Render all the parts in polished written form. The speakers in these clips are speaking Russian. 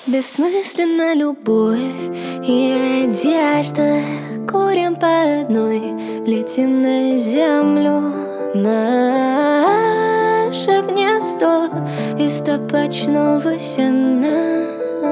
Бессмысленна любовь и одежда. Курим по одной, летим на землю. Наше гнездо из табачного сена.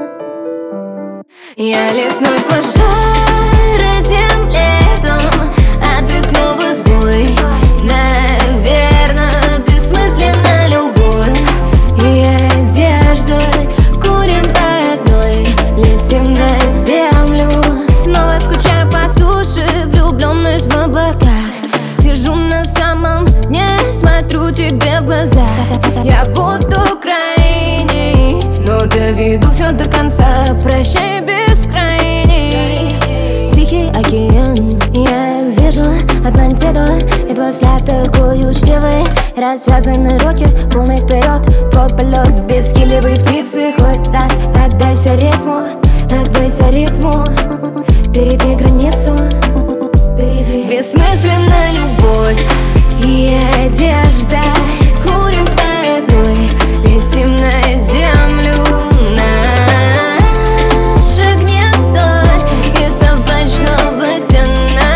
Я лесной пожар этим летом, а ты снова злой. Наверно, бессмысленна любовь и одежда. Курим по одной, летим на землю. Снова скучаю по суше, влюбленность в облаках. Сижу на самом дне, смотрю тебе в глаза. Я буду крайней, но доведу все до конца. Прощай, бескрайний тихий океан. Я вижу Атлантиду и твой взгляд такой учтивый. Развязаны руки, волны вперед, твой полет бесхилевой птицы. Хоть раз отдайся ритму, отдайся ритму. Перейди границу, перейди. Бессмысленна любовь и одежда. Курим по одной, летим на землю. Наше гнездо из табачного сена.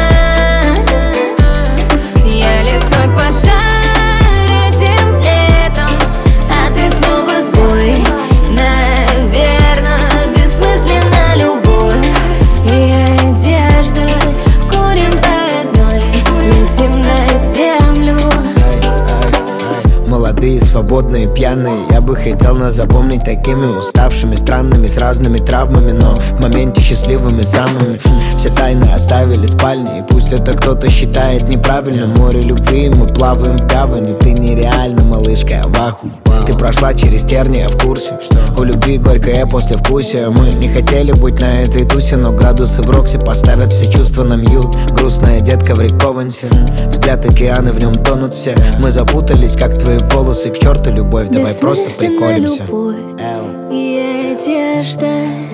Я лесной пожар этим летом, а ты снова злой. Наверно, бессмысленна любовь и одежда. Курим по одной, летим на землю. Молодые, свободные, пьяные. Я бы хотел нас запомнить такими уставшими, странными, с разными травмами, но в моменте счастливыми самыми. Все тайны оставили спальни, и пусть это кто-то считает неправильно. Море любви, мы плаваем в гавани. Ты нереальна, малышка, я в ахуе. Ты прошла через терни, я в курсе, что у любви горькое послевкусие. Мы не хотели быть на этой тусе, но градусы в Роксе поставят все чувства на мьют. Грустная детка в Рековансе, взгляд океаны, в нем тонут все. Мы запутались, как твои волосы, к черту любовь, давай просто приколемся. Любовь и одежда.